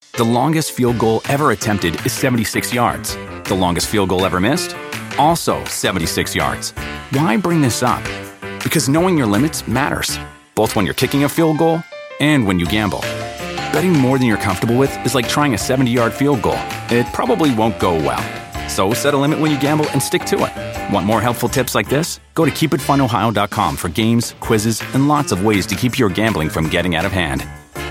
The longest field goal ever attempted is 76 yards. The longest field goal ever missed? Also 76 yards. Why bring this up? Because knowing your limits matters, both when you're kicking a field goal and when you gamble. Betting more than you're comfortable with is like trying a 70-yard field goal. It probably won't go well. So set a limit when you gamble and stick to it. Want more helpful tips like this? Go to keepitfunohio.com for games, quizzes, and lots of ways to keep your gambling from getting out of hand.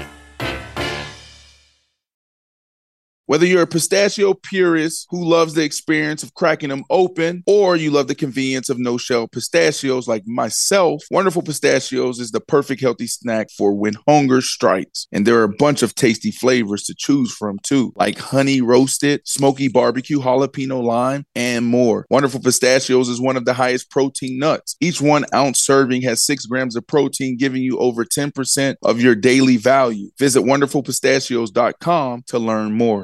Whether you're a pistachio purist who loves the experience of cracking them open, or you love the convenience of no-shell pistachios like myself, Wonderful Pistachios is the perfect healthy snack for when hunger strikes. And there are a bunch of tasty flavors to choose from too, like honey roasted, smoky barbecue, jalapeno lime, and more. Wonderful Pistachios is one of the highest protein nuts. Each 1 ounce serving has 6 grams of protein, giving you over 10% of your daily value. Visit wonderfulpistachios.com to learn more.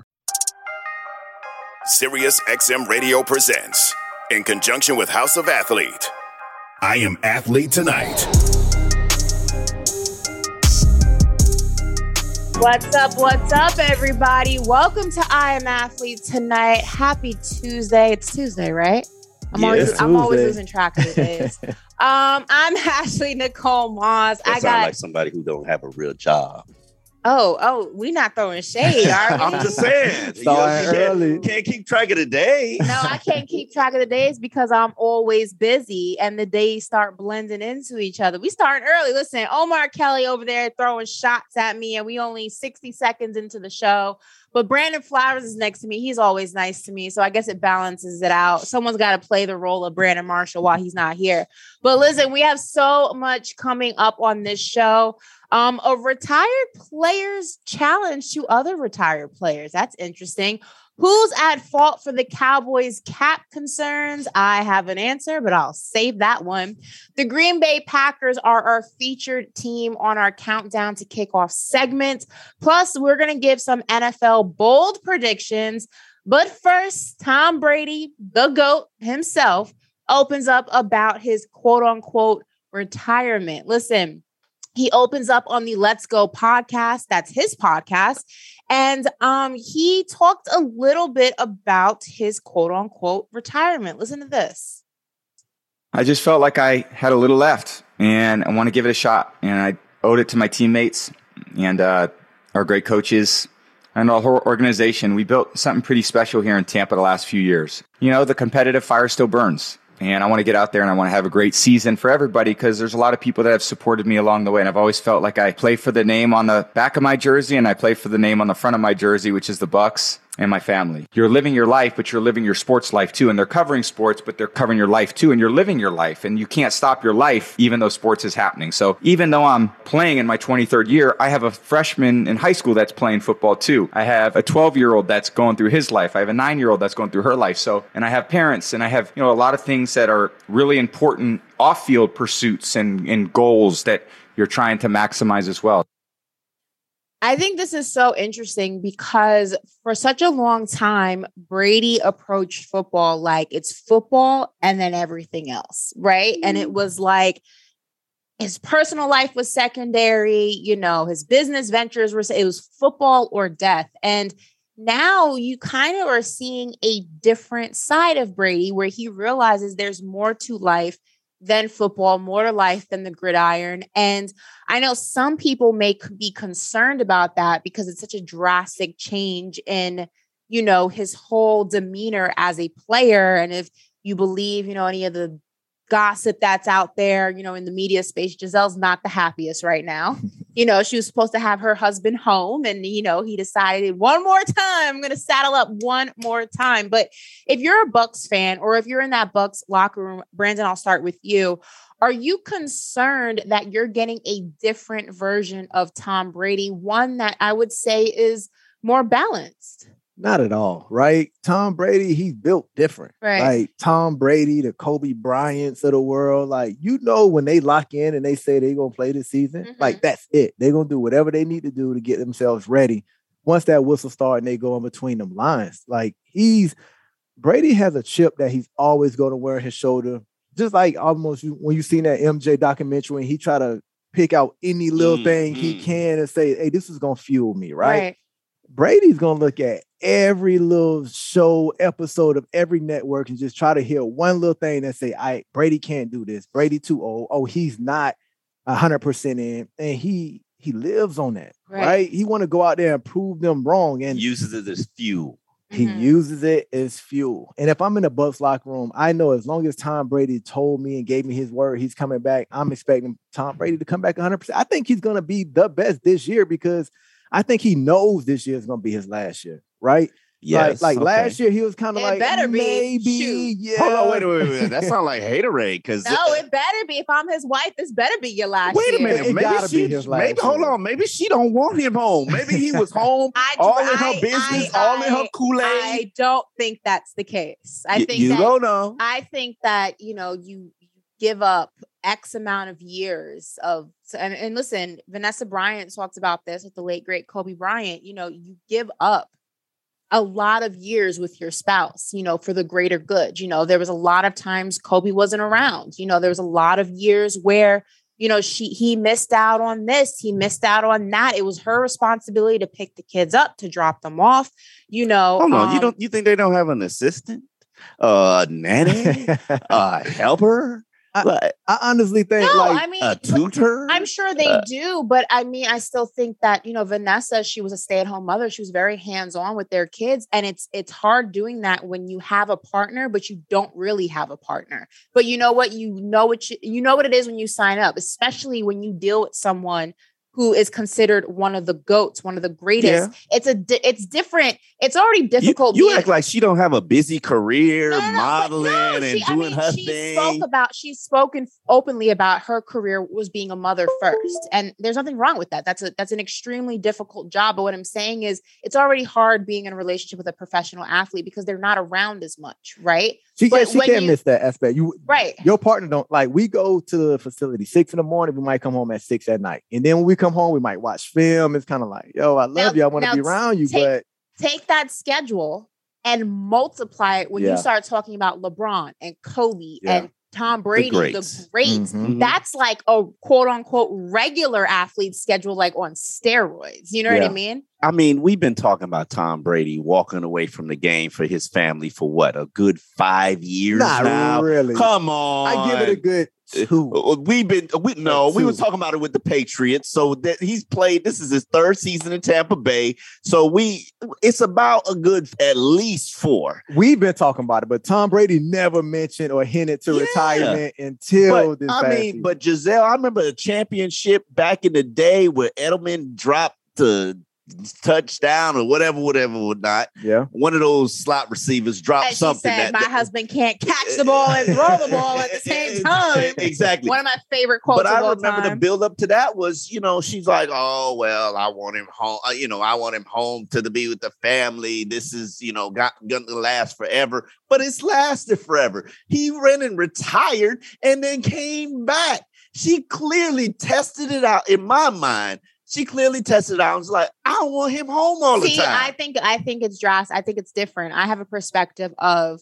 Sirius XM Radio presents, in conjunction with House of Athlete, I Am Athlete Tonight. What's up, everybody? Welcome to I Am Athlete Tonight. Happy Tuesday. It's Tuesday, right? I'm always losing track of the days. I'm Ashley Nicole Moss. That sounds like somebody who don't have a real job. Oh, we not throwing shade, are we? I'm just saying. You can't keep track of the day. No, I can't keep track of the days because I'm always busy and the days start blending into each other. We starting early. Listen, Omar Kelly over there throwing shots at me and we only 60 seconds into the show. But Brandon Flowers is next to me. He's always nice to me. So I guess it balances it out. Someone's got to play the role of Brandon Marshall while he's not here. But listen, we have so much coming up on this show. A retired players challenge to other retired players. That's interesting. Who's at fault for the Cowboys cap concerns? I have an answer, but I'll save that one. The Green Bay Packers are our featured team on our countdown to kickoff segment. Plus, we're going to give some NFL bold predictions. But first, Tom Brady, the GOAT himself, opens up about his quote unquote retirement. Listen, he opens up on the Let's Go podcast. That's his podcast. And he talked a little bit about his quote unquote retirement. Listen to this. I just felt like I had a little left and I want to give it a shot. And I owed it to my teammates and our great coaches and our whole organization. We built something pretty special here in Tampa the last few years. You know, the competitive fire still burns. And I want to get out there and I want to have a great season for everybody because there's a lot of people that have supported me along the way. And I've always felt like I play for the name on the back of my jersey and I play for the name on the front of my jersey, which is the Bucs and my family. You're living your life, but you're living your sports life too. And they're covering sports, but they're covering your life too. And you're living your life and you can't stop your life even though sports is happening. So even though I'm playing in my 23rd year, I have a freshman in high school that's playing football too. I have a 12-year-old that's going through his life. I have a 9-year-old that's going through her life. So, and I have parents and I have, a lot of things that are really important off-field pursuits and goals that you're trying to maximize as well. I think this is so interesting because for such a long time, Brady approached football like it's football and then everything else, right? And it was like his personal life was secondary, his business ventures it was football or death. And now you kind of are seeing a different side of Brady where he realizes there's more to life than football, more to life than the gridiron. And I know some people may be concerned about that because it's such a drastic change in, his whole demeanor as a player. And if you believe, any of the gossip that's out there, in the media space, Gisele's not the happiest right now. She was supposed to have her husband home and, he decided one more time, I'm going to saddle up one more time. But if you're a Bucs fan or if you're in that Bucs locker room, Brandon, I'll start with you. Are you concerned that you're getting a different version of Tom Brady, one that I would say is more balanced? Not at all, right? Tom Brady, he's built different. Right. Like Tom Brady, the Kobe Bryants of the world, when they lock in and they say they're going to play this season, that's it. They're going to do whatever they need to do to get themselves ready. Once that whistle starts and they go in between them lines, Brady has a chip that he's always going to wear on his shoulder. Just like almost when you seen that MJ documentary when he try to pick out any little thing he can and say, hey, this is going to fuel me, right? Brady's going to look at every little show episode of every network and just try to hear one little thing that say, Brady can't do this. Brady too old. Oh, he's not 100% in. And he lives on that, right? He want to go out there and prove them wrong. And uses it as fuel. He uses it as fuel. And if I'm in a Bucs locker room, I know as long as Tom Brady told me and gave me his word, he's coming back. I'm expecting Tom Brady to come back 100%. I think he's going to be the best this year because I think he knows this year is going to be his last year, right? Yes. Like last year, he was kind of like, better be. maybe, Shoot. yeah. Hold on, wait. That sounds like haterade. Because no, it better be. If I'm his wife, this better be your last year. Wait a minute. Maybe she don't want him home. Maybe he was home, all in her business, all in her Kool-Aid. I don't think that's the case. I think you don't know. I think that, you give up X amount of years of, and listen, Vanessa Bryant talked about this with the late, great Kobe Bryant. You give up a lot of years with your spouse, for the greater good. There was a lot of times Kobe wasn't around. There was a lot of years where, he missed out on this, he missed out on that. It was her responsibility to pick the kids up, to drop them off. Hold on, you think they don't have an assistant, nanny, helper? I honestly think a tutor. I'm sure they do, but I still think that, Vanessa, she was a stay-at-home mother. She was very hands-on with their kids. And it's hard doing that when you have a partner, but you don't really have a partner. But you know what it is when you sign up, especially when you deal with someone who is considered one of the GOATs, one of the greatest. Yeah. It's different. It's already difficult. You act like she don't have a busy career modeling and doing her thing. She's spoken openly about her career was being a mother first. And there's nothing wrong with that. That's an extremely difficult job. But what I'm saying is it's already hard being in a relationship with a professional athlete because they're not around as much, right? She can't miss that aspect. Your partner don't, like, we go to the facility 6 a.m. We might come home at 6 at night. And then when we come home, we might watch film. It's kind of like, yo, I love you. I want to be around you. But take that schedule and multiply it when you start talking about LeBron and Kobe and Tom Brady, the greats. Mm-hmm. That's like a quote unquote regular athlete schedule, like on steroids. You know what I mean? I mean, we've been talking about Tom Brady walking away from the game for his family for what, a good 5 years now? Not really. Come on. I give it a good 2. We were talking about it with the Patriots. So that he's played, this is his 3rd season in Tampa Bay. So it's about a good at least 4. We've been talking about it, but Tom Brady never mentioned or hinted to retirement until this past season. But Giselle, I remember a championship back in the day where Edelman dropped the touchdown or whatever not. Yeah. One of those slot receivers dropped something. Said, my husband can't catch the ball and throw the ball at the same time. Exactly. One of my favorite quotes. But I remember the build up to that was, she's like, oh, well, I want him home. I want him home to be with the family. This is, going to last forever. But it's lasted forever. He ran and retired and then came back. She clearly tested it out in my mind. She clearly tested it out and was like, I don't want him home all the time. I think it's drastic. I think it's different. I have a perspective of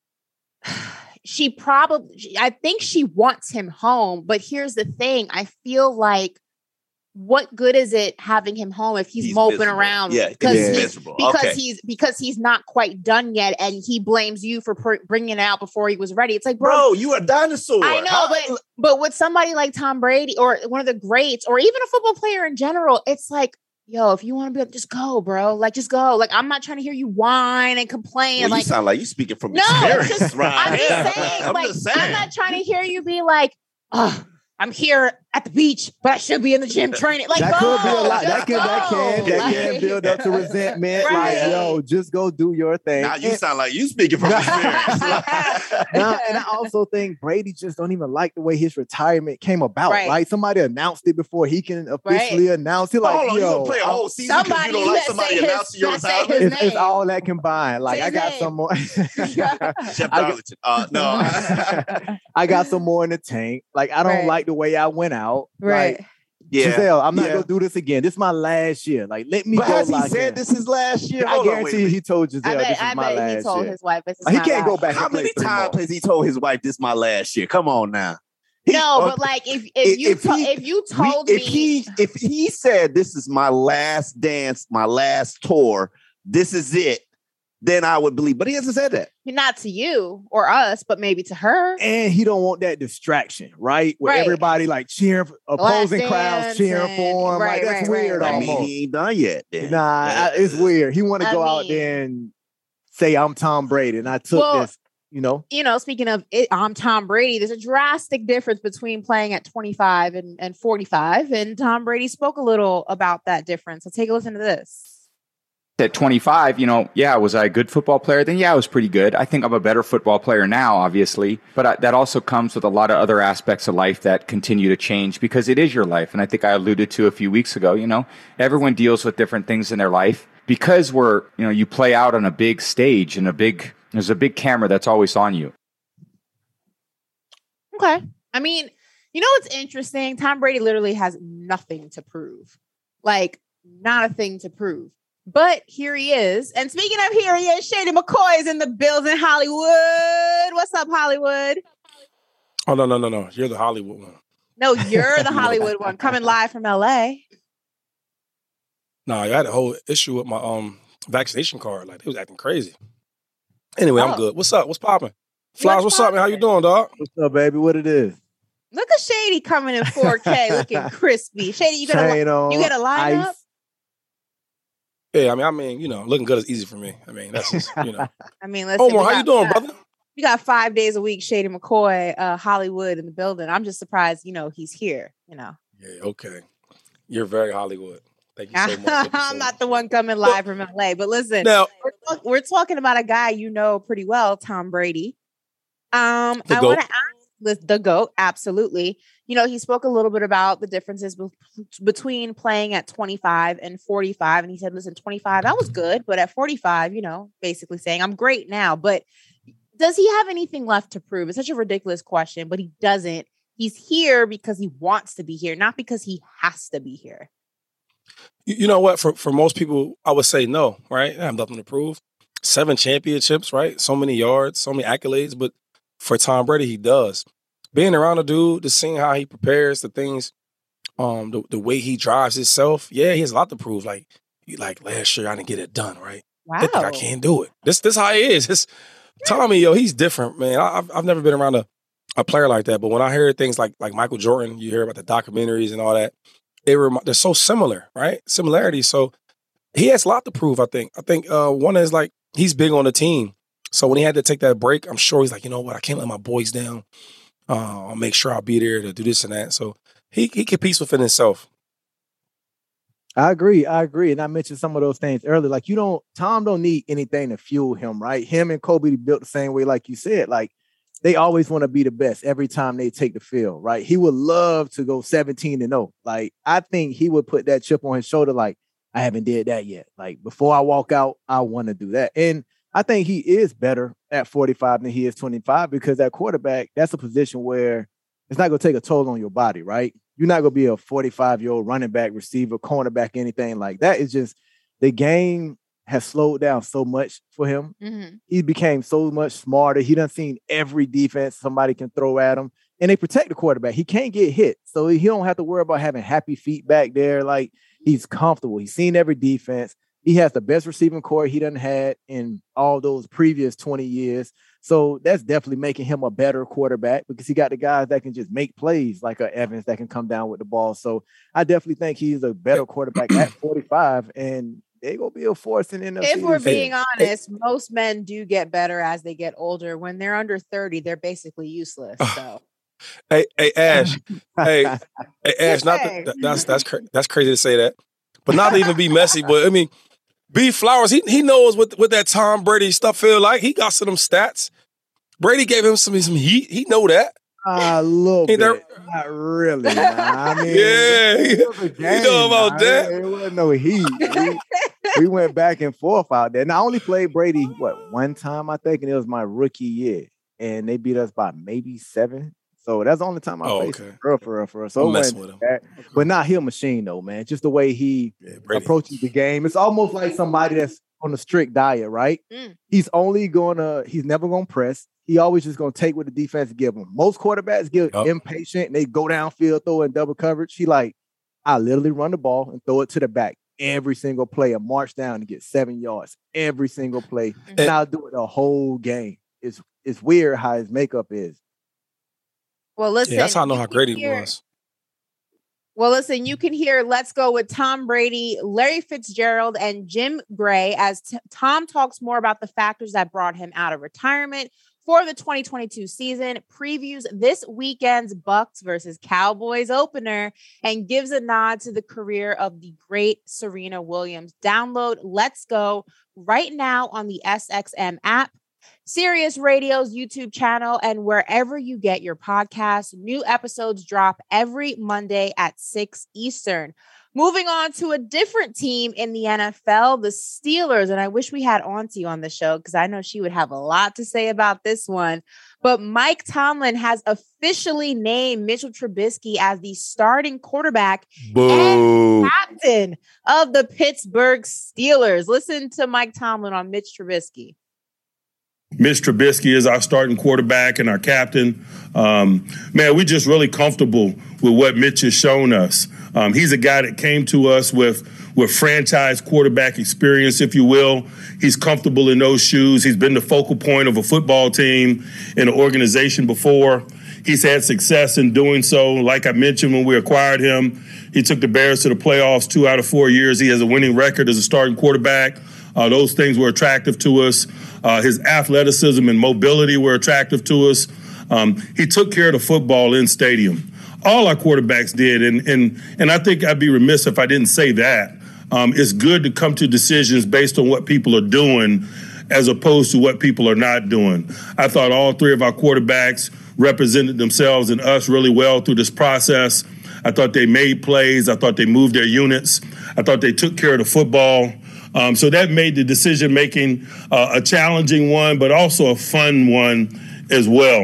I think she wants him home. But here's the thing. I feel like, what good is it having him home if he's moping miserable. Around? Yeah, because he's not quite done yet, and he blames you for bringing it out before he was ready. It's like, bro, you a dinosaur. I know, but with somebody like Tom Brady or one of the greats, or even a football player in general, it's like, yo, if you want to be, just go, bro. Like, just go. Like, I'm not trying to hear you whine and complain. Well, you sound like you speaking from experience, right? I'm just saying. I'm not trying to hear you be like, oh, I'm here at the beach, but I should be in the gym training. Like, that could be a lot. That can build up to resentment. Right. Like, yo, just go do your thing. Now you sound like you speaking from experience. And I also think Brady just don't even like the way his retirement came about. Right. Like, somebody announced it before he can officially announce it. Like, hold on, you gonna play a whole season because you don't like somebody announcing your retirement? It's all that combined. Like, I got some more. Jeff Darlington. No. I got some more in the tank. Like, I don't like the way I went out. Right. Like, Giselle, I'm not gonna do this again. This is my last year. Like, let me go. Has he said this is last year? I guarantee he told Giselle this is my last year. He told his wife this is he can't go back. How many times has he told his wife this is my last year? Come on now. But like if he said this is my last dance, my last tour, this is it, then I would believe. But he hasn't said that. Not to you or us, but maybe to her. And he don't want that distraction, right? Where everybody like cheering, opposing crowds cheering for him. Like that's weird. I mean, he ain't done yet. Then. Nah, it's weird. He want to go out there and say, "I'm Tom Brady," and I took this. Speaking of it, I'm Tom Brady. There's a drastic difference between playing at 25 and 45, and Tom Brady spoke a little about that difference. So take a listen to this. At 25, was I a good football player? Then I was pretty good. I think I'm a better football player now, obviously, but that also comes with a lot of other aspects of life that continue to change because it is your life. And I think I alluded to a few weeks ago, everyone deals with different things in their life because you play out on a big stage and there's a big camera that's always on you. Okay. I mean, what's interesting? Tom Brady literally has nothing to prove. Like, not a thing to prove. But here he is. And speaking of here he is, Shady McCoy is in the building, Hollywood. What's up, Hollywood? Oh, no. You're the Hollywood one. No, you're the Hollywood one. Coming live from LA. No, I had a whole issue with my vaccination card. Like, they was acting crazy. Anyway, I'm good. What's up? What's popping? Flowers, what's up, man? How you doing, dog? What's up, baby? What it is? Look at Shady coming in 4K, looking crispy. Shady, you get a lineup? Ice. Yeah, I mean, looking good is easy for me. I mean, that's just, I mean, listen. Omar, how you doing, brother? We got 5 days a week, Shady McCoy, Hollywood in the building. I'm just surprised, he's here, Yeah, okay. You're very Hollywood. Thank you so much. I'm not the one coming live from LA, but listen, now, we're talking about a guy pretty well, Tom Brady. I want to ask the GOAT, absolutely. He spoke a little bit about the differences between playing at 25 and 45. And he said, listen, 25, that was good. But at 45, basically saying I'm great now. But does he have anything left to prove? It's such a ridiculous question, but he doesn't. He's here because he wants to be here, not because he has to be here. You know what? For most people, I would say no, right? I have nothing to prove. 7 championships, right? So many yards, so many accolades. But for Tom Brady, he does. Being around a dude, just seeing how he prepares the things, the way he drives himself. Yeah, he has a lot to prove. Like last year, I didn't get it done, right? Wow. They think I can't do it. This how he is. Tommy, he's different, man. I've never been around a player like that. But when I hear things like Michael Jordan, you hear about the documentaries and all that, they're so similar, right? Similarities. So he has a lot to prove, I think. I think one is like he's big on the team. So when he had to take that break, I'm sure he's like, you know what? I can't let my boys down. I'll make sure I'll be there to do this and that. So he competes within himself. I agree. And I mentioned some of those things earlier. Like Tom don't need anything to fuel him, right? Him and Kobe built the same way, like you said. Like they always want to be the best every time they take the field, right? He would love to go 17-0. Like I think he would put that chip on his shoulder. Like I haven't did that yet. Like before I walk out, I want to do that. And I think he is better at 45 than he is 25 because at quarterback, that's a position where it's not going to take a toll on your body, right? You're not going to be a 45-year-old running back, receiver, cornerback, anything like that. It's just the game has slowed down so much for him. Mm-hmm. He became so much smarter. He done seen every defense somebody can throw at him, and they protect the quarterback. He can't get hit, so he don't have to worry about having happy feet back there. Like he's comfortable. He's seen every defense. He has the best receiving core he done had in all those previous 20 years. So that's definitely making him a better quarterback because he got the guys that can just make plays like a Evans that can come down with the ball. So I definitely think he's a better quarterback at 45, and they're going to be a force in NFC. If we're being honest, most men do get better as they get older. When they're under 30, they're basically useless. So. Hey, Ash. hey, Ash. That's crazy to say that, but not to even be messy. But I mean, B Flowers, he knows what that Tom Brady stuff feel like. He got some of them stats. Brady gave him some heat. He know that. A little bit. Not really. I mean, yeah. You know about that. It wasn't no heat. We went back and forth out there. And I only played Brady, one time, I think, and it was my rookie year. And they beat us by maybe 7. So that's the only time I faced him. For real. So I'm messing with him. But not he a machine, though, man. Just the way he approaches the game. It's almost like somebody that's on a strict diet, right? Mm. He's never going to press. he always just going to take what the defense give him. Most quarterbacks get impatient and they go downfield, throw in double coverage. He like, I literally run the ball and throw it to the back every single play and march down and get 7 yards every single play. And I'll do it the whole game. It's weird how his makeup is. Well, listen. Yeah, that's how I know how great he was. Well, listen, you can hear Let's Go with Tom Brady, Larry Fitzgerald, and Jim Gray as Tom talks more about the factors that brought him out of retirement for the 2022 season, previews this weekend's Bucs versus Cowboys opener, and gives a nod to the career of the great Serena Williams. Download Let's Go right now on the SXM app, Sirius Radio's YouTube channel, and wherever you get your podcasts. New episodes drop every Monday at 6 Eastern. Moving on to a different team in the NFL, the Steelers. And I wish we had Auntie on the show because I know she would have a lot to say about this one. But Mike Tomlin has officially named Mitchell Trubisky as the starting quarterback and captain of the Pittsburgh Steelers. Listen to Mike Tomlin on Mitch Trubisky. Mitch Trubisky is our starting quarterback and our captain. Man, we're just really comfortable with what Mitch has shown us. He's a guy that came to us with franchise quarterback experience, if you will. He's comfortable in those shoes. He's been the focal point of a football team in an organization before. He's had success in doing so. Like I mentioned when we acquired him, he took the Bears to the playoffs 2 out of 4 years. He has a winning record as a starting quarterback. Those things were attractive to us. His athleticism and mobility were attractive to us. He took care of the football in stadium. All our quarterbacks did, and I think I'd be remiss if I didn't say that. It's good to come to decisions based on what people are doing as opposed to what people are not doing. I thought all 3 of our quarterbacks represented themselves and us really well through this process. I thought they made plays. I thought they moved their units. I thought they took care of the football. So that made the decision-making a challenging one, but also a fun one as well.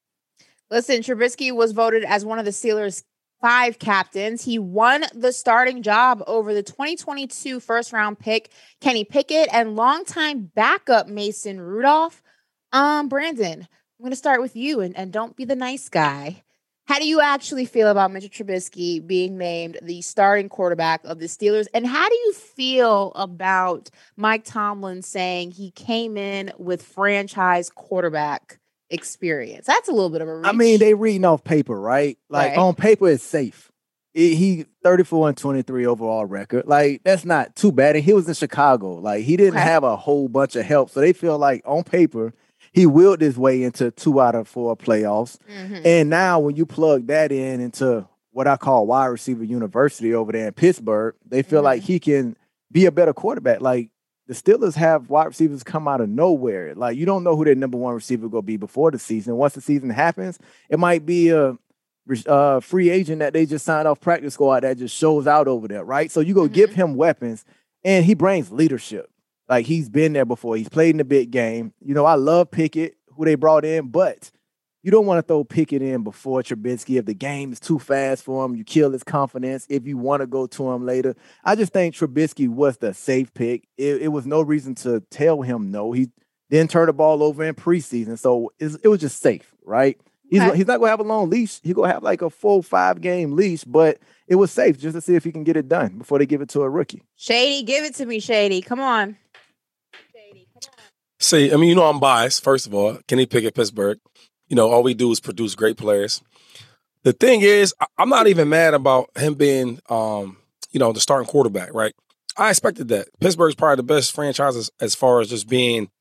Listen, Trubisky was voted as one of the Steelers' 5 captains. He won the starting job over the 2022 first-round pick, Kenny Pickett, and longtime backup Mason Rudolph. Brandon, I'm going to start with you, and don't be the nice guy. How do you actually feel about Mitchell Trubisky being named the starting quarterback of the Steelers? And how do you feel about Mike Tomlin saying he came in with franchise quarterback experience? That's a little bit of a reach. I mean, they reading off paper, right? Like, on paper, it's safe. He 34-23 overall record. Like, that's not too bad. And he was in Chicago. Like, he didn't have a whole bunch of help. So they feel like, on paper, he willed his way into 2 out of 4 playoffs. Mm-hmm. And now when you plug that into what I call wide receiver university over there in Pittsburgh, they feel like he can be a better quarterback. Like, the Steelers have wide receivers come out of nowhere. Like, you don't know who their number 1 receiver going to be before the season. Once the season happens, it might be a free agent that they just signed off practice squad that just shows out over there, right? So you go give him weapons, and he brings leadership. Like, he's been there before. He's played in the big game. You know, I love Pickett, who they brought in, but you don't want to throw Pickett in before Trubisky. If the game is too fast for him, you kill his confidence if you want to go to him later. I just think Trubisky was the safe pick. It was no reason to tell him no. He didn't turn the ball over in preseason, so it was just safe, right? He's not going to have a long leash. He's going to have like a 4-5 game leash, but it was safe just to see if he can get it done before they give it to a rookie. Shady, give it to me, Shady. Come on. See, I mean, you know I'm biased, first of all. Kenny Pickett, Pittsburgh. You know, all we do is produce great players. The thing is, I'm not even mad about him being, the starting quarterback, right? I expected that. Pittsburgh's probably the best franchise as far as just being,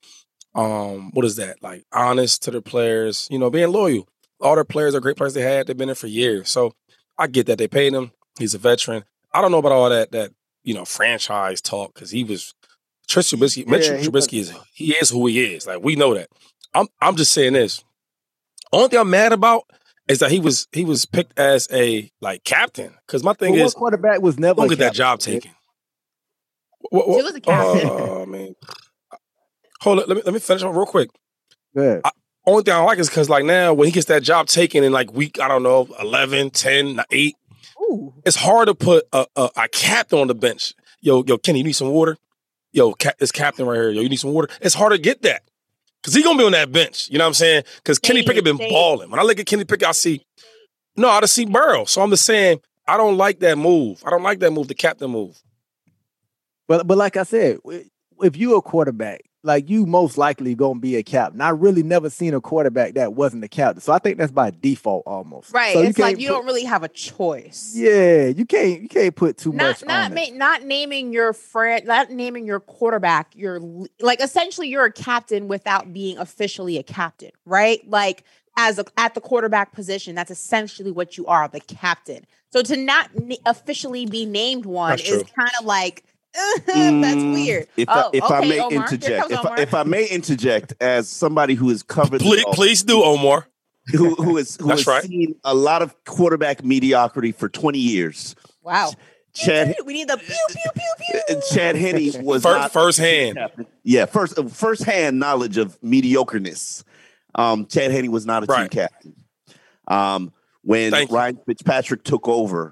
like honest to their players, being loyal. All their players are great players they had. They've been there for years. So I get that. They paid him. He's a veteran. I don't know about all that franchise talk because he was Mitchell Trubisky is who he is. Like, we know that. I'm just saying this. Only thing I'm mad about is that he was picked as a captain. Because my thing is, quarterback was never don't get that job taken. He was a captain. Oh man, hold on. Let me finish up real quick. Good. Only thing I don't like is because now when he gets that job taken in week 11, 10, 8, it's hard to put a captain on the bench. Yo, Kenny, you need some water? Yo, this captain right here. Yo, you need some water? It's hard to get that. Because he's going to be on that bench. You know what I'm saying? Because Kenny Pickett been balling. When I look at Kenny Pickett, I see Burrow. So I'm just saying, I don't like that move. I don't like that move, the captain move. But like I said, if you're a quarterback, like you most likely gonna be a captain. I really never seen a quarterback that wasn't a captain. So I think that's by default almost. Right. So it's like you don't really have a choice. Yeah, you can't put too much on it. Not naming your friend, not naming your quarterback. You're like essentially you're a captain without being officially a captain, right? Like at the quarterback position, that's essentially what you are, the captain. So to not officially be named one is kind of like. That's weird. If I may interject, if I may interject, as somebody who has covered, please do, Omar. Who has seen a lot of quarterback mediocrity for 20 years. Wow. We need the pew pew pew pew. Chad Henne was firsthand. Yeah, firsthand knowledge of mediocreness. Chad Henne was not a team captain. When Ryan Fitzpatrick took over.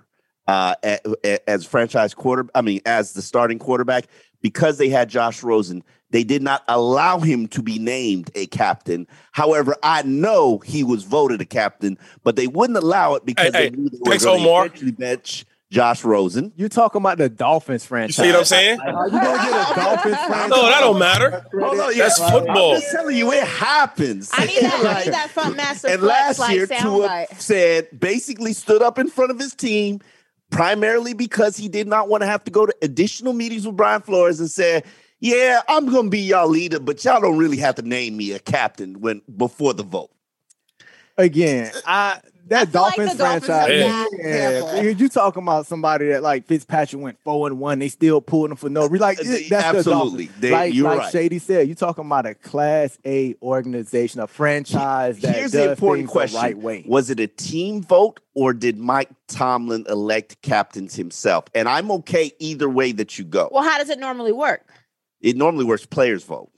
As franchise as the starting quarterback, because they had Josh Rosen, they did not allow him to be named a captain. However, I know he was voted a captain, but they wouldn't allow it because they knew they were going to eventually bench Josh Rosen. You're talking about the Dolphins franchise. You see what I'm saying? Are you going to get a Dolphins franchise? No, that don't matter. That's football. I'm just telling you, it happens. I need that front master and flex, last year, Tua basically stood up in front of his team, primarily because he did not want to have to go to additional meetings with Brian Flores and say, yeah, I'm going to be y'all leader, but y'all don't really have to name me a captain before the vote. Again, that Dolphins franchise, you talking about somebody that like Fitzpatrick went 4-1, they still pulling him for no reason. Like that's absolutely. Like Shady said, you talking about a Class A organization, a franchise that Here's does the important things question. the right way. Was it a team vote or did Mike Tomlin elect captains himself? And I'm okay either way that you go. Well, how does it normally work? It normally works players vote.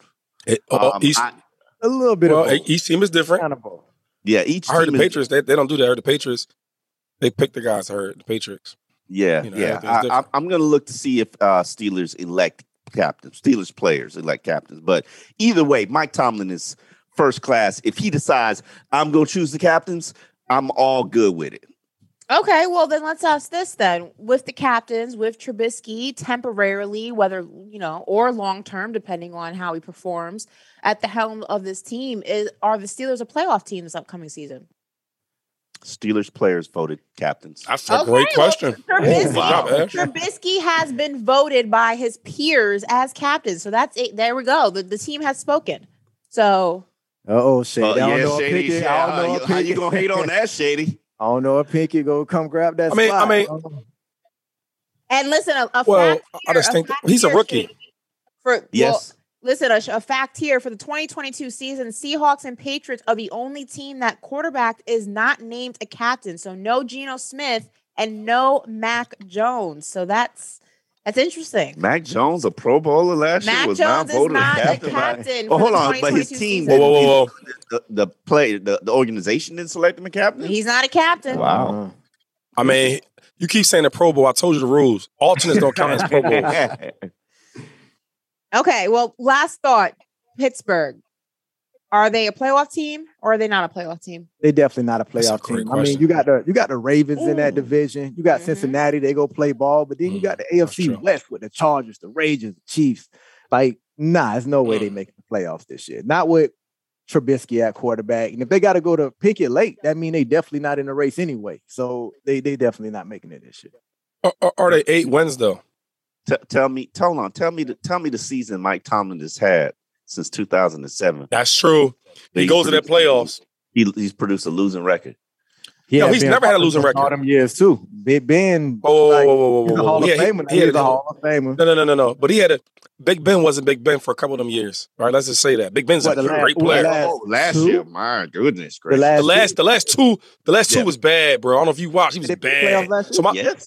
A little bit of both. Each team is different. Kind of both. Yeah, I heard the Patriots, they don't do that. I heard the Patriots, they pick the guys. I heard the Patriots. Yeah, I'm going to look to see if Steelers elect captains, Steelers players elect captains. But either way, Mike Tomlin is first class. If he decides I'm going to choose the captains, I'm all good with it. Okay, well then let's ask this then. With the captains, with Trubisky temporarily, whether, or long-term, depending on how he performs at the helm of this team, are the Steelers a playoff team this upcoming season? Steelers players voted captains. That's a great question. Trubisky has been voted by his peers as captain. So that's it. There we go. The team has spoken. So. Shady. Shady. How you going to hate on that, Shady? I don't know if Pinky go come grab that spot. And listen, I just think he's a rookie. Listen, a fact here for the 2022 season, Seahawks and Patriots are the only team that quarterback is not named a captain. So no Geno Smith and no Mac Jones. So that's interesting. Mac Jones, a Pro Bowler last year, was not voted a captain. Hold on, but his team, the organization didn't select him a captain. He's not a captain. Wow. I mean, you keep saying the Pro Bowl. I told you the rules. Alternates don't count as Pro Bowls. Okay, well, last thought. Pittsburgh. Are they a playoff team or are they not a playoff team? They're definitely not a playoff team. I mean, you got the Ravens in that division. You got Cincinnati, they go play ball, but then you got the AFC West with the Chargers, the Rangers, the Chiefs. Like, there's no way they make the playoffs this year. Not with Trubisky at quarterback. And if they got to go to Pickett late, that means they definitely not in the race anyway. So they definitely not making it this year. Are they 8 wins though? Tell me the season Mike Tomlin has had since 2007. That's true. He goes to the playoffs. He's produced a losing record. He's never had a losing record. All them years too. Big Ben. Whoa. He's a Hall of Famer. He's a Hall of Famer. No. But Big Ben wasn't Big Ben for a couple of them years. All right, let's just say that. Big Ben's a great player. Last year, my goodness gracious. The last two was bad, bro. I don't know if you watched. He was bad. Yes.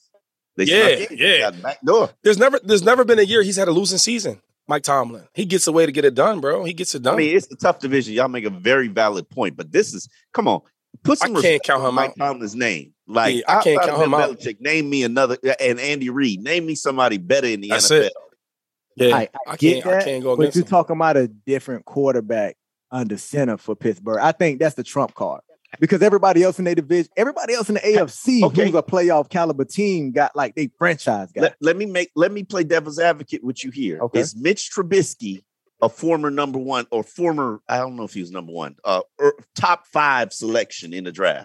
Back door. There's never been a year he's had a losing season. Mike Tomlin. He gets a way to get it done, bro. He gets it done. I mean, it's a tough division. Y'all make a very valid point, but this is come on. Put some respect on Mike Tomlin's name. Like I can't count him out. Name me another, and Andy Reid. Name me somebody better in the That's NFL. It. Yeah, I can't go against him. But you're talking about a different quarterback. under center for Pittsburgh. I think that's the trump card. Because everybody else in their division, everybody else in the AFC who's a playoff caliber team got like they franchise guys. Let me play devil's advocate with you here. Okay. Is Mitch Trubisky a former number one or former, I don't know if he was number one, top 5 selection in the draft?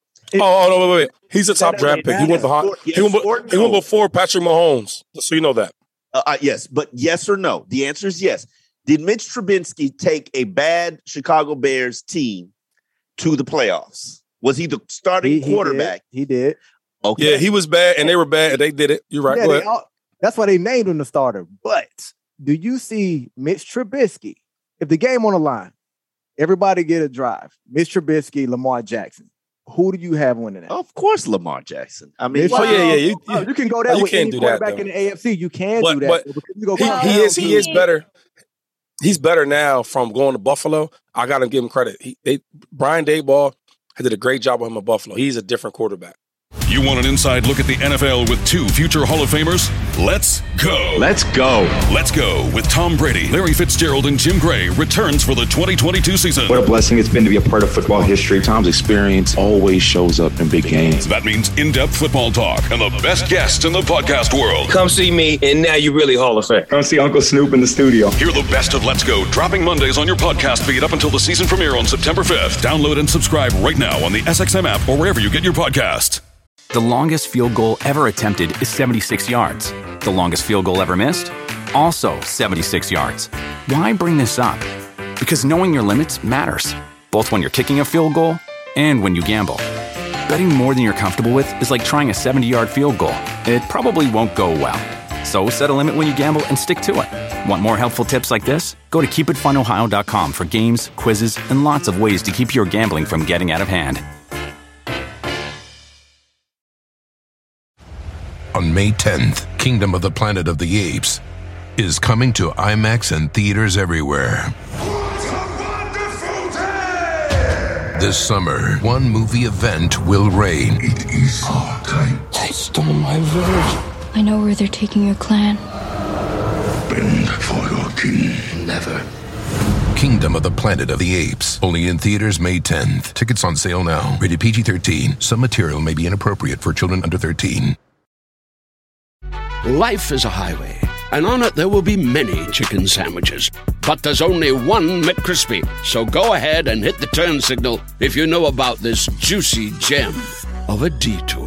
No, wait. He's a top draft pick. He went behind. He went before Patrick Mahomes. So you know that. Yes, but yes or no? The answer is yes. Did Mitch Trubisky take a bad Chicago Bears team to the playoffs? Was he the starting quarterback? He did. Okay. Yeah, he was bad, and they were bad, and they did it. You're right. Yeah, that's why they named him the starter. But do you see Mitch Trubisky? If the game on the line, everybody get a drive. Mitch Trubisky, Lamar Jackson. Who do you have winning that? Of course, Lamar Jackson. I mean, you can go there with any quarterback in the AFC. You can do that. He is better. He's better now from going to Buffalo. I got to give him credit. Brian Daboll did a great job with him at Buffalo. He's a different quarterback. You want an inside look at the NFL with 2 future Hall of Famers? Let's go. Let's go. Let's go with Tom Brady, Larry Fitzgerald, and Jim Gray returns for the 2022 season. What a blessing it's been to be a part of football history. Tom's experience always shows up in big games. That means in-depth football talk and the best guests in the podcast world. Come see me, and now you really Hall of Fame. Come see Uncle Snoop in the studio. Hear the best of Let's Go, dropping Mondays on your podcast feed up until the season premiere on September 5th. Download and subscribe right now on the SXM app or wherever you get your podcast. The longest field goal ever attempted is 76 yards. The longest field goal ever missed? Also 76 yards. Why bring this up? Because knowing your limits matters, both when you're kicking a field goal and when you gamble. Betting more than you're comfortable with is like trying a 70-yard field goal. It probably won't go well. So set a limit when you gamble and stick to it. Want more helpful tips like this? Go to keepitfunohio.com for games, quizzes, and lots of ways to keep your gambling from getting out of hand. On May 10th, Kingdom of the Planet of the Apes is coming to IMAX and theaters everywhere. This summer, one movie event will reign. It is our time. They stole my village. I know where they're taking your clan. Bend for your king. Never. Kingdom of the Planet of the Apes. Only in theaters May 10th. Tickets on sale now. Rated PG-13. Some material may be inappropriate for children under 13. Life is a highway, and on it there will be many chicken sandwiches. But there's only one McCrispy. So go ahead and hit the turn signal if you know about this juicy gem of a detour.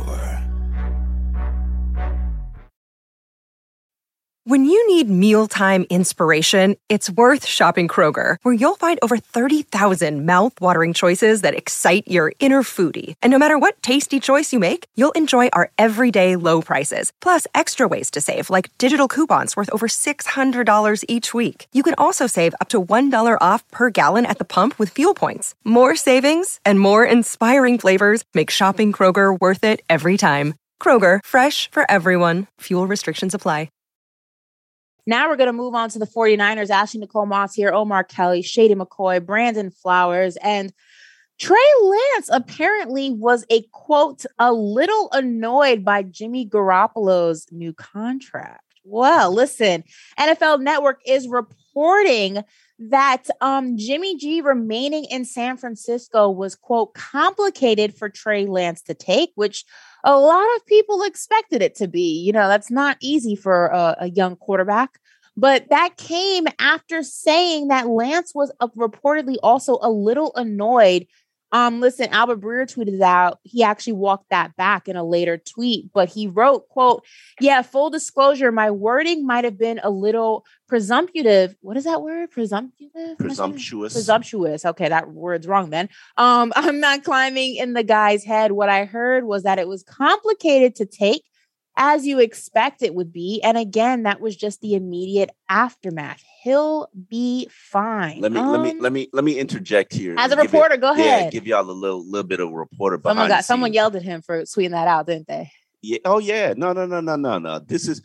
When you need mealtime inspiration, it's worth shopping Kroger, where you'll find over 30,000 mouth-watering choices that excite your inner foodie. And no matter what tasty choice you make, you'll enjoy our everyday low prices, plus extra ways to save, like digital coupons worth over $600 each week. You can also save up to $1 off per gallon at the pump with fuel points. More savings and more inspiring flavors make shopping Kroger worth it every time. Kroger, fresh for everyone. Fuel restrictions apply. Now we're going to move on to the 49ers. Ashley Nicole Moss here, Omar Kelly, Shady McCoy, Brandon Flowers, and Trey Lance apparently was a little annoyed by Jimmy Garoppolo's new contract. Well, listen, NFL Network is reporting that Jimmy G remaining in San Francisco was, quote, complicated for Trey Lance to take, which a lot of people expected it to be. You know, that's not easy for a young quarterback. But that came after saying that Lance was reportedly also a little annoyed. Listen, Albert Breer tweeted out, he actually walked that back in a later tweet, but he wrote, quote, yeah, full disclosure, my wording might have been a little presumptive. What is that word? Presumptive? Presumptuous. Okay, that word's wrong then. I'm not climbing in the guy's head. What I heard was that it was complicated to take, as you expect it would be. And again, that was just the immediate aftermath. He'll be fine. Let me interject here. As a reporter, go ahead. Yeah, give y'all a little bit of a reporter behind. Someone yelled at him for tweeting that out, didn't they? Yeah. Oh yeah. No.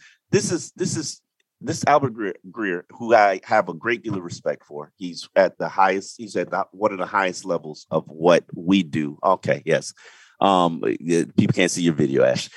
This Albert Breer, who I have a great deal of respect for. He's at the highest. He's at one of the highest levels of what we do. Okay. Yes. People can't see your video, Ash.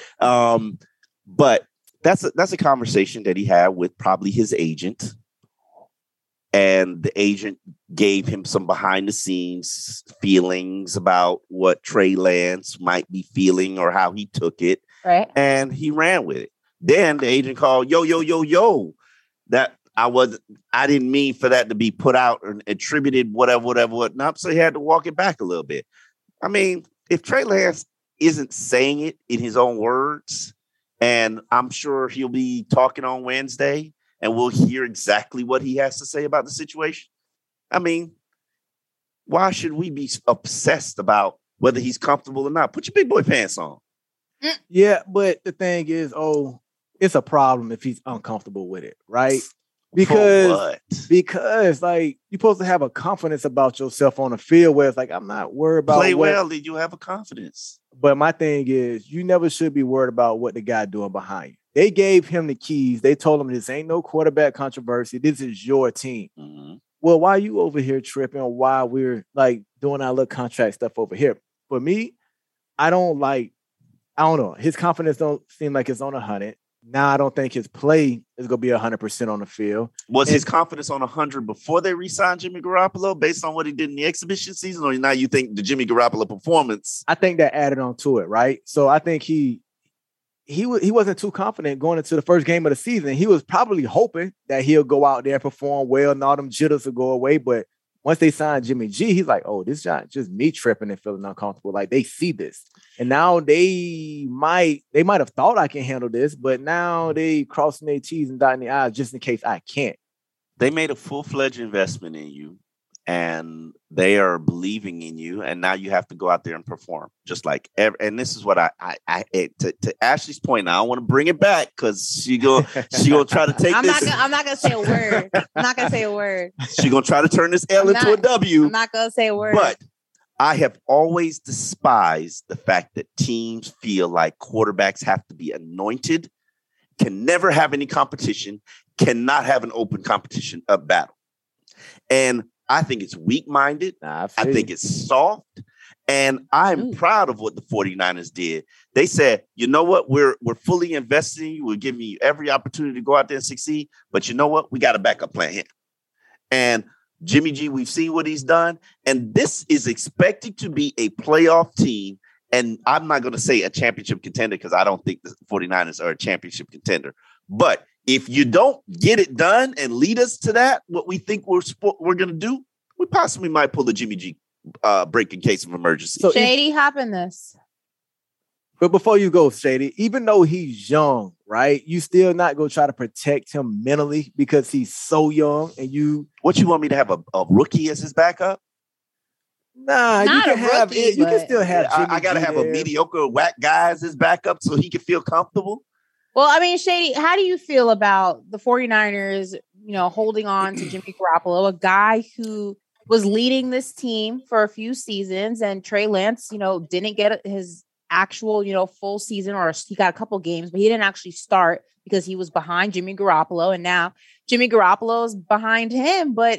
But that's a conversation that he had with probably his agent, and the agent gave him some behind the scenes feelings about what Trey Lance might be feeling or how he took it. Right. And he ran with it. Then the agent called, yo. That I didn't mean for that to be put out and attributed, whatnot. So he had to walk it back a little bit. I mean, if Trey Lance isn't saying it in his own words, and I'm sure he'll be talking on Wednesday, and we'll hear exactly what he has to say about the situation. I mean, why should we be obsessed about whether he's comfortable or not? Put your big boy pants on. Yeah, but the thing is, it's a problem if he's uncomfortable with it, right? Because like you're supposed to have a confidence about yourself on the field where it's like, I'm not worried about play well, then you have a confidence. But my thing is, you never should be worried about what the guy doing behind you. They gave him the keys. They told him this ain't no quarterback controversy. This is your team. Mm-hmm. Well, why are you over here tripping while we're like doing our little contract stuff over here? For me, I don't know. His confidence don't seem like it's on 100. Now I don't think his play is going to be 100% on the field. Was his confidence on 100 before they re-signed Jimmy Garoppolo based on what he did in the exhibition season? Or now you think the Jimmy Garoppolo performance? I think that added on to it, right? So I think he wasn't too confident going into the first game of the season. He was probably hoping that he'll go out there and perform well and all them jitters will go away. But once they signed Jimmy G, he's like, oh, this is not just me tripping and feeling uncomfortable. Like they see this. And now they might have thought I can handle this, but now they crossing their T's and dotting their I's just in case I can't. They made a full-fledged investment in you, and they are believing in you, and now you have to go out there and perform. Just like and this is what I to Ashley's point. Now I want to bring it back because she gonna try to take this. I'm not gonna say a word. I'm not gonna say a word. She gonna try to turn this L into a W. I'm not gonna say a word. But I have always despised the fact that teams feel like quarterbacks have to be anointed, can never have any competition, cannot have an open competition of battle. And I think it's weak-minded. I think it's soft. And I'm proud of what the 49ers did. They said, you know what? We're fully investing in you. We're giving you every opportunity to go out there and succeed. But you know what? We got a backup plan here. And Jimmy G, we've seen what he's done. And this is expected to be a playoff team. And I'm not going to say a championship contender because I don't think the 49ers are a championship contender. But if you don't get it done and lead us to that, what we think we're going to do, we possibly might pull the Jimmy G break in case of emergency. So Shady, hop in this. But before you go, Shady, even though he's young, right, you still not going to try to protect him mentally because he's so young. And you, what you want me to have a rookie as his backup? Nah, not you can have rookie, it. You can still have. I got to have a mediocre whack guy as his backup so he can feel comfortable. Well, I mean, Shady, how do you feel about the 49ers, holding on to Jimmy Garoppolo, a guy who was leading this team for a few seasons, and Trey Lance, didn't get his actual, full season, or he got a couple games, but he didn't actually start because he was behind Jimmy Garoppolo, and now Jimmy Garoppolo's behind him. But,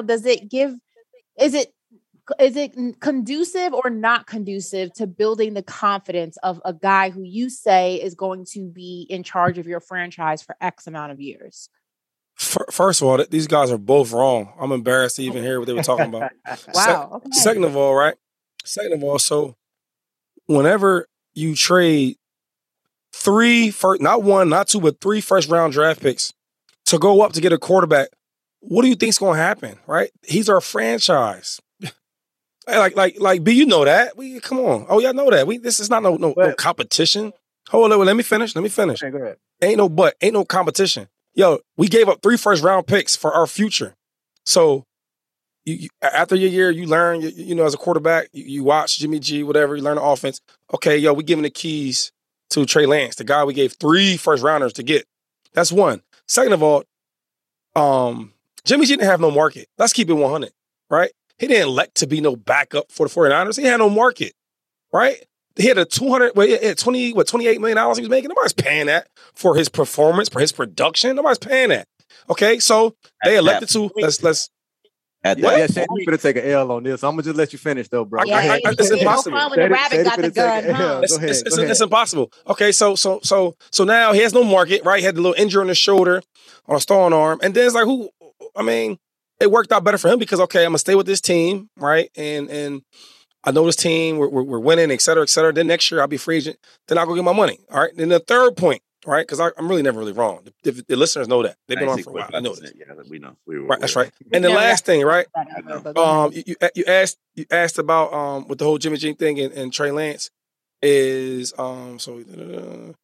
is it conducive or not conducive to building the confidence of a guy who you say is going to be in charge of your franchise for X amount of years? First of all, these guys are both wrong. I'm embarrassed to even hear what they were talking about. Wow. Okay. Second of all, so whenever you trade not one, not two, but 3 first-round draft picks to go up to get a quarterback, what do you think's going to happen, right? He's our franchise. Like B, you know that. Come on. Oh, y'all know that. This is not no competition. Hold on, let me finish. Okay, go ahead. Ain't no competition. Yo, we gave up 3 first-round picks for our future. So you after your year, you learn, as a quarterback, you watch Jimmy G, whatever, you learn the offense. Okay, yo, we giving the keys to Trey Lance, the guy we gave 3 first-rounders to get. That's one. Second of all, Jimmy G didn't have no market. Let's keep it 100, right? He didn't elect to be no backup for the 49ers. He had no market, right? He had $28 million he was making. Nobody's paying that for his performance, for his production. Nobody's paying that. Okay, so they elected to let's. Shady, you're gonna take an L on this. I'm gonna just let you finish though, bro. It's impossible. When the rabbit got the gun, huh? It's impossible. Okay, so now he has no market, right? He had the little injury on his shoulder, on a stalling arm, and then it's like, who? I mean, it worked out better for him because, okay, I'm going to stay with this team, right? And I know this team, we're winning, et cetera, et cetera. Then next year I'll be free agent. Then I'll go get my money, all right? Then the third point, right? Because I'm really never really wrong. The listeners know that. They've been on for a while. I know this. Yeah, we know. Right, that's right. And the last thing, right? You asked about with the whole Jimmy G thing and Trey Lance is the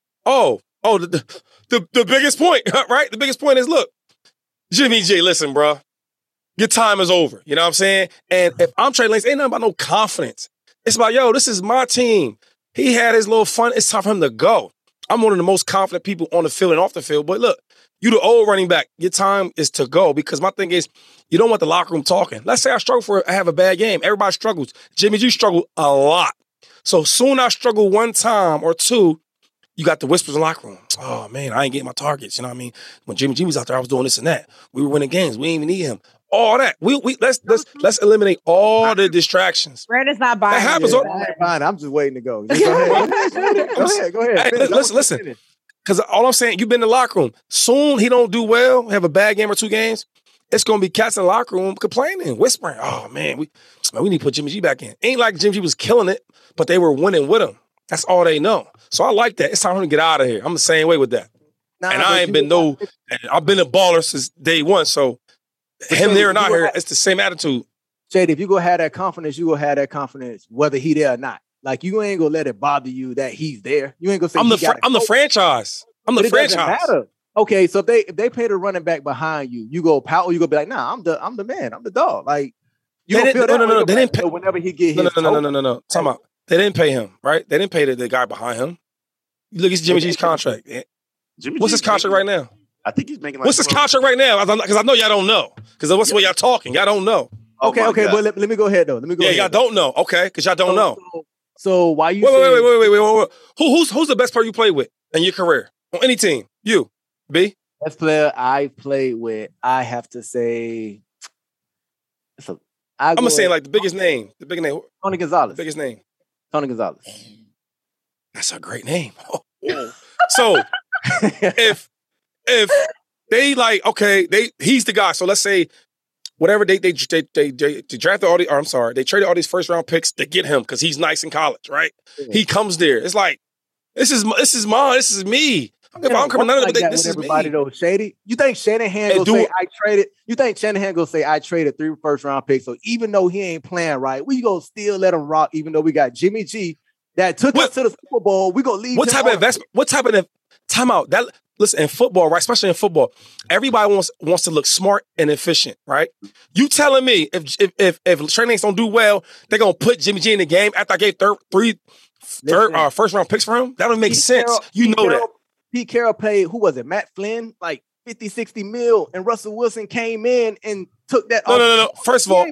biggest point, right? The biggest point is, look, Jimmy G, listen, bro, your time is over. You know what I'm saying? And if I'm Trey Lance, ain't nothing about no confidence. It's about, yo, this is my team. He had his little fun. It's time for him to go. I'm one of the most confident people on the field and off the field. But look, you the old running back. Your time is to go because my thing is, you don't want the locker room talking. Let's say I have a bad game. Everybody struggles. Jimmy G struggled a lot. So soon I struggle one time or two, you got the whispers in the locker room. Oh, man, I ain't getting my targets. You know what I mean? When Jimmy G was out there, I was doing this and that. We were winning games. We didn't even need him. All that. Let's eliminate all the distractions. Brandon's not buying. That happens. I'm just waiting to go. Go ahead. Hey, listen. Because all I'm saying, you've been in the locker room. Soon he don't do well, have a bad game or 2 games. It's going to be cats in the locker room complaining, whispering, oh, man, we need to put Jimmy G back in. Ain't like Jimmy G was killing it, but they were winning with him. That's all they know. So I like that. It's time for him to get out of here. I'm the same way with that. I've been a baller since day one. So him there and out here, it's the same attitude. Shady, if you go have that confidence, you go have that confidence whether he there or not. Like, you ain't going to let it bother you that he's there. You ain't going to say I'm the franchise. I'm the franchise. Matter. Okay, so if they play the running back behind you, you go power, you go be like, nah, I'm the man, I'm the dog. Like, you don't feel that. They didn't pay whenever he get his. No. Talking about they didn't pay him, right? They didn't pay the guy behind him. Look, it's Jimmy G's contract. What's his contract right now? I think he's making. What's his contract right now? Because I know y'all don't know. Because what's the way y'all talking? Y'all don't know. Okay, but let me go ahead though. Y'all don't know. Okay, because y'all don't know. So why you? Wait. Who's the best player you played with in your career on any team? You, B. Best player I played with, I have to say, I'm gonna say like the biggest name, Tony Gonzalez. Biggest name, Tony Gonzalez. That's a great name. So if they like, okay, he's the guy. So let's say whatever they drafted all the, or I'm sorry, they traded all these first round picks to get him because he's nice in college, right? Yeah. He comes there. It's like this is mine. This is me. I'm coming none of it. This is everybody me. Though, Shady. You think Shanahan gonna say I traded? You think Shanahan gonna say I traded 3 first round picks? So even though he ain't playing right, we gonna still let him rock. Even though we got Jimmy G that took us to the Super Bowl, we gonna leave. What type of investment? What type of timeout? That listen in football, right? Especially in football, everybody wants to look smart and efficient, right? You telling me if Trey Lance don't do well, they're gonna put Jimmy G in the game after I gave first round picks for him? That don't make sense. You know that. Pete Carroll paid, who was it, Matt Flynn, like 50, 60 mil, and Russell Wilson came in and took that. No. First of all,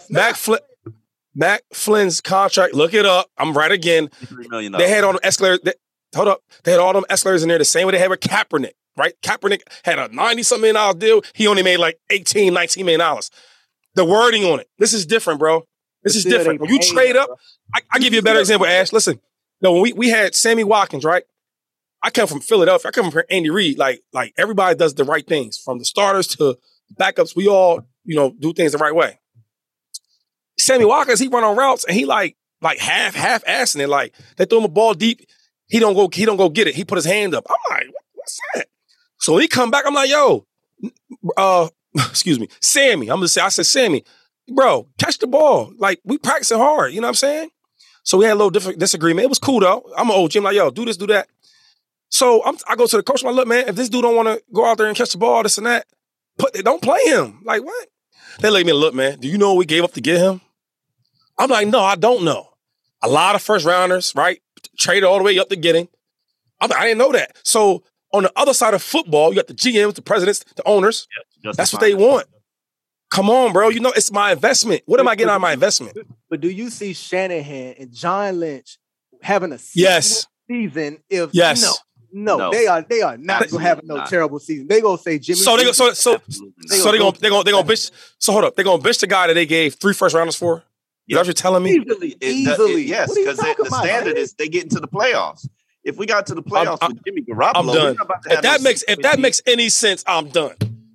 Matt Flynn's contract, look it up. I'm right again. $3 million. They had all them escalators. Hold up. They had all them escalators in there the same way they had with Kaepernick, right? Kaepernick had a $90-something million deal. He only made like $18, $19 million. The wording on it. This is different, bro. This is different. When you trade up, I give you a better example, Ash. Listen, when we had Sammy Watkins, right? I come from Philadelphia. I come from Andy Reid. Like everybody does the right things, from the starters to backups. We all, do things the right way. Sammy Watkins, he run on routes and he like half-assing it. Like they throw him a ball deep, he don't go get it. He put his hand up. I'm like, what's that? So when he come back, I'm like, yo, excuse me, Sammy. I said, Sammy, bro, catch the ball. Like we practicing hard. You know what I'm saying? So we had a little different disagreement. It was cool though. I'm an OG. I'm like, yo, do this, do that. So I go to the coach. I'm like, look, man, if this dude don't want to go out there and catch the ball, this and that, don't play him. Like, what? They let me look, man. Do you know what we gave up to get him? I'm like, no, I don't know. A lot of first rounders, right? Traded all the way up to get him. I didn't know that. So on the other side of football, you got the GMs, the presidents, the owners. Yeah, that's what they want. Come on, bro. It's my investment. What am I getting out of my investment? But do you see Shanahan and John Lynch having a season if No, they are not gonna have no terrible season. They gonna say Jimmy. So they gonna bitch. So hold up, they gonna bitch the guy that they gave 3 first rounders for. Is that what you're telling me? Easily. Yes, because the standard is they get into the playoffs. If we got to the playoffs with Jimmy Garoppolo, I'm done. If that makes any sense, I'm done.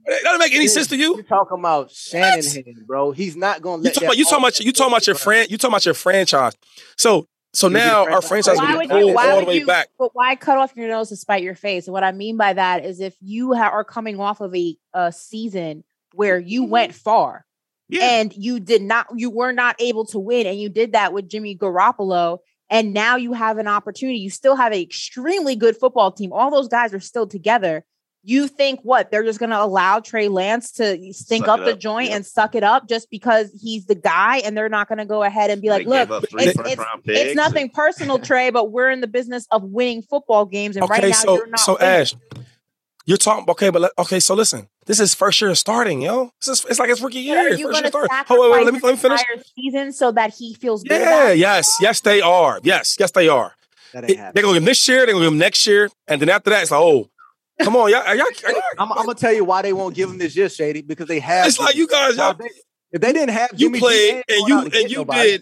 That doesn't make any sense to you. You're talking about Shanahan, bro. He's not going to let you talking about your franchise. So now our franchise will be pulled all the way back. But why cut off your nose to spite your face? And what I mean by that is if you are coming off of a season where you went far and you were not able to win, and you did that with Jimmy Garoppolo, and now you have an opportunity. You still have an extremely good football team. All those guys are still together. You think what? They're just going to allow Trey Lance to stink up the joint and suck it up just because he's the guy, and they're not going to go ahead and be like, look, it's nothing personal, Trey, but we're in the business of winning football games. And right now you're not. So Ash, you're talking, so listen, this is first year starting, yo. It's like his rookie year. Are you going to sacrifice let me finish. Entire season so that he feels good about it? Yes, they are. Yes, they are. They're going to give him this year, they're going to give him next year, and then after that, it's like, oh, come on, y'all. I'm going to tell you why they won't give him this year, Shady, because they have. It's like you guys. If they didn't have Jimmy G, and you did.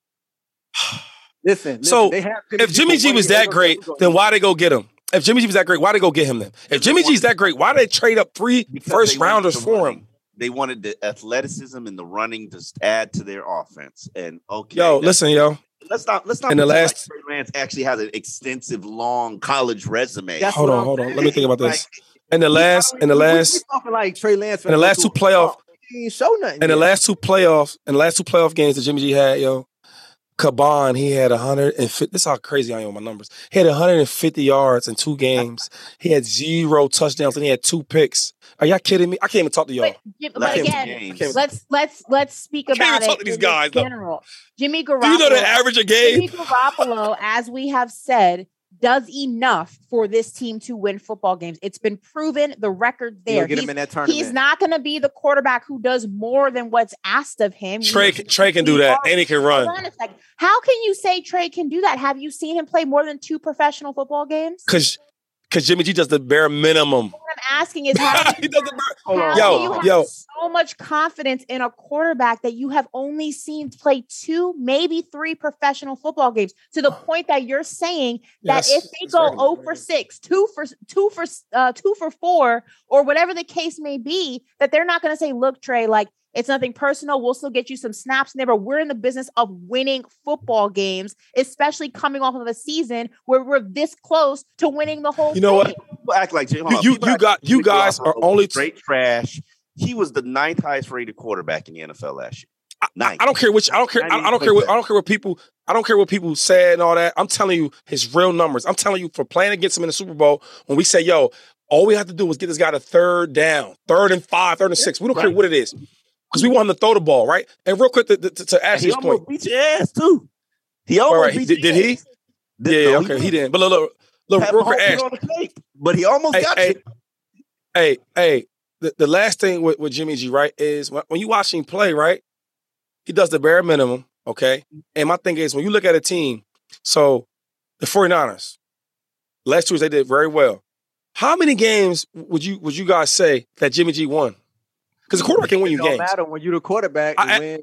Listen. So they have if Jimmy G was that great, then why they go get him? If Jimmy G was that great, why they go get him then? If Jimmy G's that great, why they trade up 3 first rounders for him? They wanted the athleticism and the running to add to their offense. And listen, Let's not. In the last, Trey Lance actually has an extensive, long college resume. Hold on. Let me think about this. In the last, talking like Trey Lance. In the last 2 playoff, he ain't show nothing. In the last two playoff games that Jimmy G had, Caban, he had 150. This is how crazy I am with my numbers. He had 150 yards in 2 games. He had 0 touchdowns and he had 2 picks. Are y'all kidding me? I can't even talk to y'all. But again, let's speak about it these guys, in general. Jimmy Garoppolo. Do you know the average a game? Jimmy Garoppolo, as we have said, does enough for this team to win football games. It's been proven, the record there. Get him in that tournament. He's not going to be the quarterback who does more than what's asked of him. Trey can do that, and he can run. Hold on a second. How can you say Trey can do that? Have you seen him play more than 2 professional football games? Because Jimmy G does the bare minimum. What I'm asking is how do you have so much confidence in a quarterback that you have only seen play 2, maybe 3 professional football games, to the point that you're saying that if they go 0 for 6, 2 for 4, or whatever the case may be, that they're not going to say, look, Trey, like, it's nothing personal. We'll still get you some snaps there, but we're in the business of winning football games, especially coming off of a season where we're this close to winning the whole thing. You know what? People act like you guys are only straight trash. He was the 9th highest rated quarterback in the NFL last year. I don't care what people said and all that. I'm telling you his real numbers. I'm telling you, for playing against him in the Super Bowl, when we say, all we have to do was get this guy to 3rd down, 3rd and 5, 3rd and 6. We don't care what it is. Because we want him to throw the ball, right? And real quick to Ashley's point. He almost beat your ass, too. He almost beat your ass. Did he? Yeah, okay, he didn't. But look, real quick, Ash. But he almost got you. Hey, the last thing with Jimmy G, right, is when you watch him play, right, he does the bare minimum, okay? And my thing is, when you look at a team, so the 49ers, last 2 years they did very well. How many games would you guys say that Jimmy G won? Because the quarterback can win you games. It don't matter when you're the quarterback. Listen.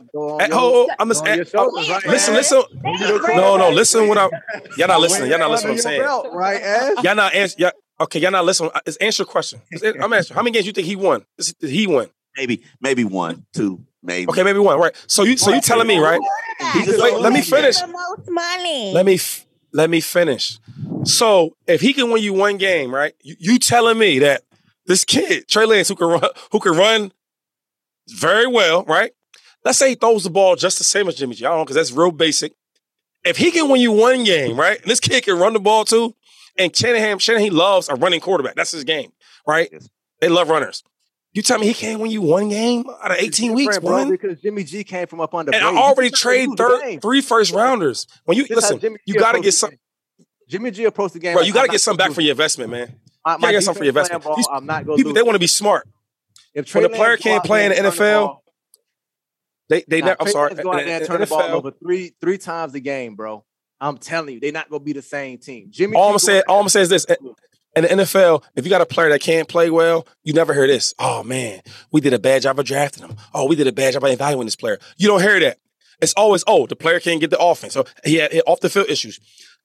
Listen what I'm. Y'all not listening. Y'all not listening what I'm saying. Right, Ash? Y'all not answer. Y'all not listening. Answer your question. I'm answering. How many games you think he won? Did he win? Maybe 1, 2, maybe. Okay, maybe 1. Right. So you telling me, right? Wait, let me finish. Let me finish. So if he can win you 1 game, right? You telling me that this kid Trey Lance who can run very well, right? Let's say he throws the ball just the same as Jimmy G. I don't know, because that's real basic. If he can win you 1 game, right? And this kid can run the ball too. And Shanahan loves a running quarterback. That's his game, right? They love runners. You tell me he can't win you 1 game out of 18 weeks, bro? Because Jimmy G came from up under. And I already traded 3 first rounders. When you listen, you got to get some. Jimmy G approached the game. Bro, you got to get something back for your investment, man. You got to get something for your investment. I'm not going. People, they want to be smart. When a player can't play in the NFL, I'm sorry. Go out there and turn the ball over three times a game, bro. I'm telling you, they're not going to be the same team. All I'm gonna say is this. In the NFL, if you got a player that can't play well, you never hear this. Oh, man, we did a bad job of drafting him. Oh, we did a bad job of evaluating this player. You don't hear that. It's always, the player can't get the offense. So he had off-the-field issues.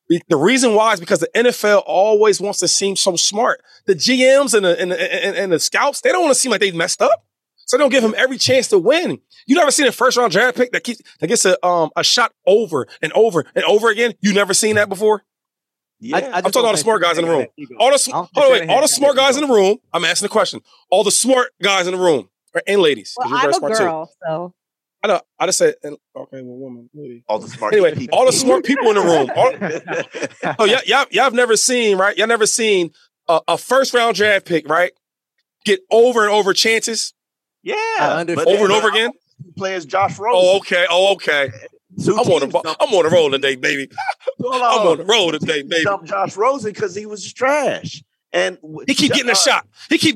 The reason why is because the NFL always wants to seem so smart. The GMs and the scouts, they don't want to seem like they messed up. So they don't give him every chance to win. You never seen a first round draft pick that gets a shot over and over and over again? You never seen that before? Yeah. I'm talking all the smart guys in the room. All the smart guys in the room. I'm asking the question. All the smart guys in the room, right? And ladies. Well, I'm a girl, too. So. I know. I just said, okay, well, woman. Maybe. All the smart people. All the smart people in the room. Y'all have never seen, right? Y'all never seen a first round draft pick, right? Get over and over chances. Yeah. Over and over again. Players Josh Rosen. Oh, okay. I'm on the roll today, baby. I'm on the roll today, baby. Dumped Josh Rosen because he was trash. And he keep getting a shot. He keep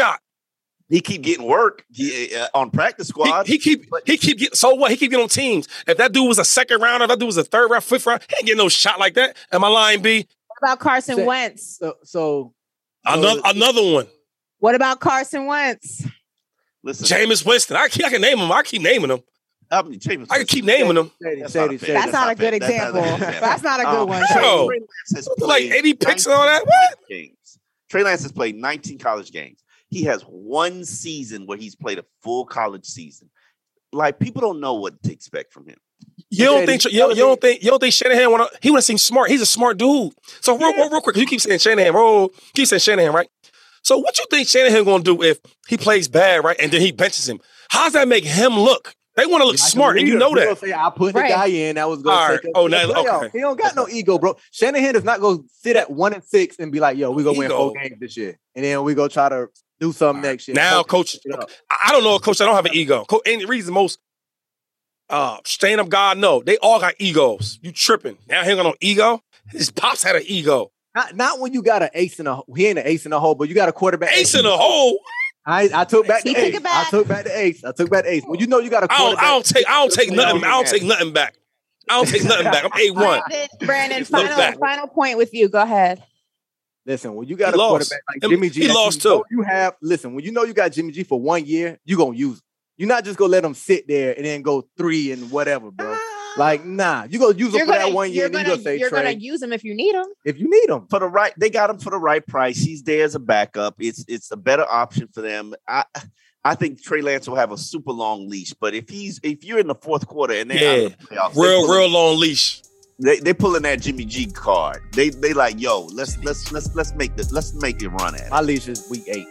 getting work on practice squad. He keep getting, so what? He keep getting on teams. If that dude was a second round, if that dude was a third round, fifth round, he ain't getting no shot like that. Am I lying, B? What about Carson Wentz? So another one. What about Carson Wentz? Listen, Jameis Winston. I can name him. I keep naming them. I can keep naming them. That's not a good example. That's not a good one. Bro, like 80 picks and all that. What? Trey Lance has played 19 college games. He has one season where he's played a full college season. Like, people don't know what to expect from him. You don't think Shanahan he would have seemed smart. He's a smart dude. So real quick, you keep saying Shanahan, right? So what you think Shanahan gonna do if he plays bad, right? And then he benches him? How does that make him look? They want to look smart, and you know that. Say, I put the guy in that was going to okay. He don't got no ego, bro. Shanahan does not go sit at 1-6 and be like, "Yo, we gonna win 4 games this year, and then we go try to do something next year." Now, coach, I don't know a coach that don't have an ego. Any reason most stand-up guy know they all got egos. You tripping? Now he ain't got no ego. His pops had an ego. Not when you got an ace in a hole. He ain't an ace in a hole, but you got a quarterback. Ace in a hole. I took back the ace. I took back the ace. Well, you know you got a quarterback. I don't take nothing back. I'm A1. Brandon, final point with you. Go ahead. Listen, when you got a quarterback like Jimmy G, he lost too. When you know you got Jimmy G for 1 year, you gonna use him. You're not just gonna let him sit there and then go 3 and whatever, bro. Like, nah, you gonna use him for that 1 year, and then you're gonna say, you're gonna use him if you need him. They got him for the right price. He's there as a backup. It's a better option for them. I think Trey Lance will have a super long leash, but if you're in the fourth quarter and they're out of the playoffs, real long leash. They pulling that Jimmy G card. They like, yo, let's make it run at it. My leash is week 8.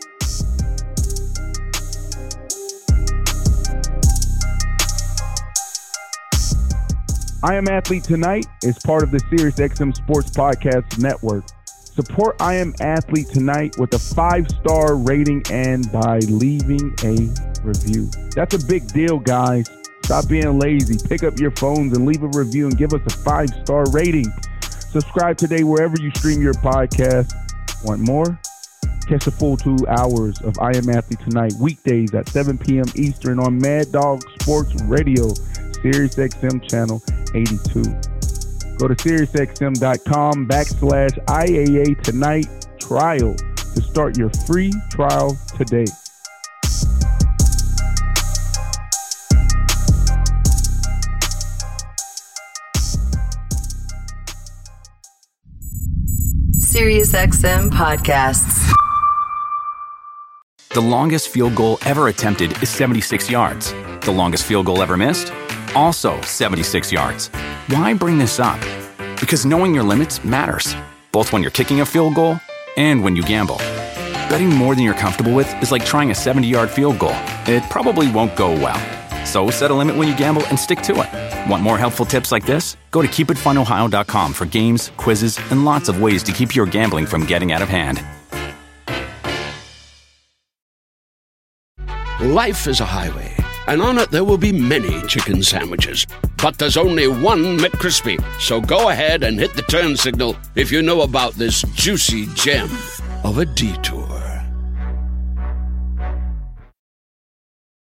I Am Athlete Tonight is part of the SiriusXM Sports Podcast Network. Support I Am Athlete Tonight with a 5-star rating and by leaving a review. That's a big deal, guys. Stop being lazy. Pick up your phones and leave a review and give us a 5-star rating. Subscribe today wherever you stream your podcast. Want more? Catch the full 2 hours of I Am Athlete Tonight weekdays at 7 p.m. Eastern on Mad Dog Sports Radio, SiriusXM channel 82. Go to SiriusXM.com/IAA Tonight trial to start your free trial today. SiriusXM Podcasts. The longest field goal ever attempted is 76 yards. The longest field goal ever missed? Also 76 yards. Why bring this up? Because knowing your limits matters, both when you're kicking a field goal and when you gamble. Betting more than you're comfortable with is like trying a 70-yard field goal. It probably won't go well. So set a limit when you gamble and stick to it. Want more helpful tips like this? Go to keepitfunohio.com for games, quizzes, and lots of ways to keep your gambling from getting out of hand. Life is a highway, and on it there will be many chicken sandwiches. But there's only one McCrispy. So go ahead and hit the turn signal if you know about this juicy gem of a detour.